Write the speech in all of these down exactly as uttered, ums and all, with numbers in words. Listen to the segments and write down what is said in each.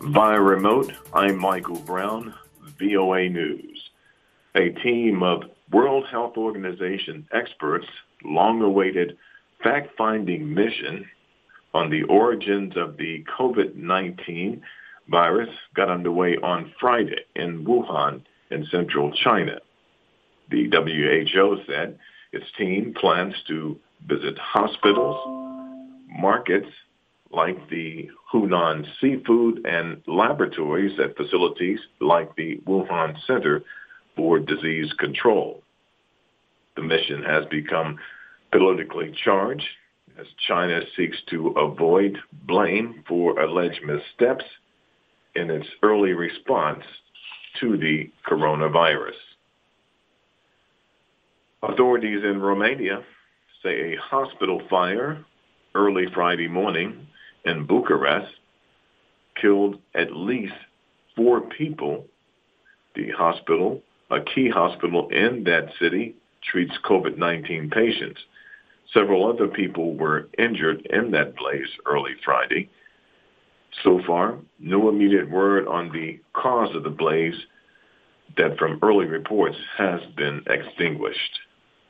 Via remote, I'm Michael Brown, V O A News. A team of World Health Organization experts, long-awaited fact-finding mission on the origins of the COVID nineteen virus got underway on Friday in Wuhan in central China. The W H O said its team plans to visit hospitals, markets like the Hunan Seafood and laboratories at facilities like the Wuhan Center for Disease Control. The mission has become politically charged as China seeks to avoid blame for alleged missteps in its early response to the coronavirus. Authorities in Romania say a hospital fire early Friday morning in Bucharest killed at least four people. The hospital, a key hospital in that city, treats COVID nineteen patients. Several other people were injured in that blaze early Friday. So far, no immediate word on the cause of the blaze that from early reports has been extinguished.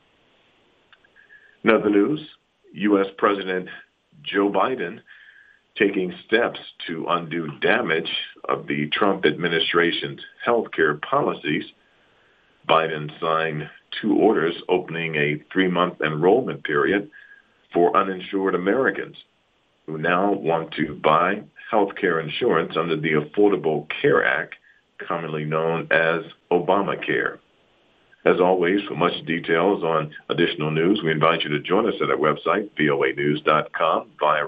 In other news, U S President Joe Biden taking steps to undo damage of the Trump administration's healthcare policies. Biden signed two orders opening a three-month enrollment period for uninsured Americans who now want to buy healthcare insurance under the Affordable Care Act, commonly known as Obamacare. As always, for much details on additional news, we invite you to join us at our website, V O A news dot com, via